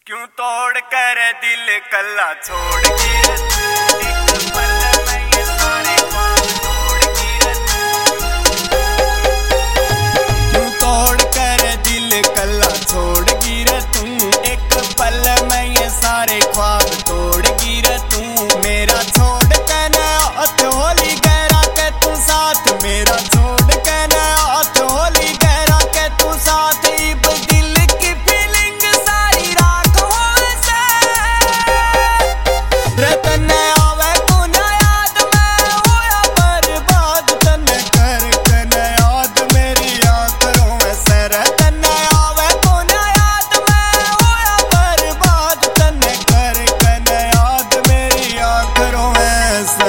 क्यों तोड़ कर दिल कल्ला छोड़ के एक पल में ये सारे ख्वाब तोड़ के क्यों तोड़ कर दिल कल्ला छोड़ गिर तू एक पल में ये सारे ख्वाब तोड़ गिर तू मेरा छोड़ के ना होली गहरा के तू साथ मेरा छोड़ के ना होली गहरा के तू साथ इब दिल की फीलिंग सारी राख हो से रतन आवे तू ना याद में होया बर्बाद तन कर कन याद मेरी आंखों से रतन आवे तू ना याद में होया बर्बाद तन कर कन याद मेरी आंखों से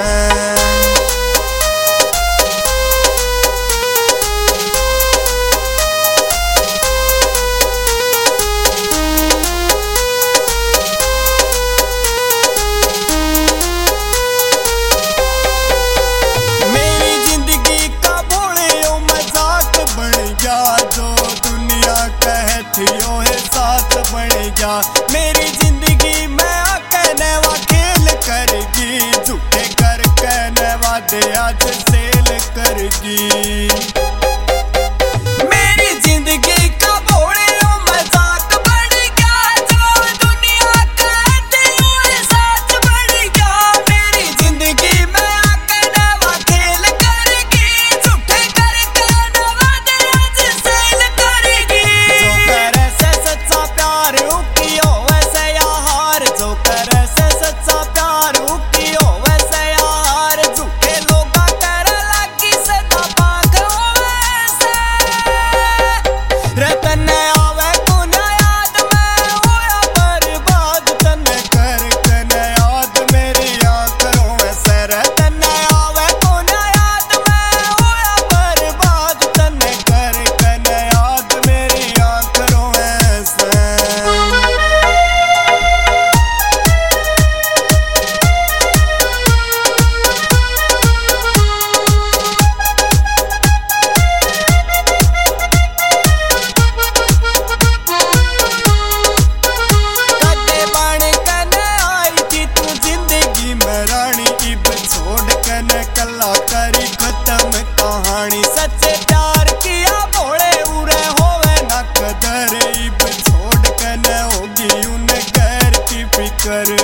थियो है साथ बन गया मेरी जिंदगी में कहने वा खेल करगी झूठे कर कहने वादे आज सेल करगी मेरी जिंदगी का भोले मजाक बन गया जो दुनिया कहती है सच बन गया मेरी जिंदगी में कहने वा खेल करगी झूठे कर कहने वादे आज सेल करगी कल्ला करी खत्म कहानी सच्चे प्यार किया भोले उरे होवे ना कदर इब छोड़ के न होगी उन गैर की फिकर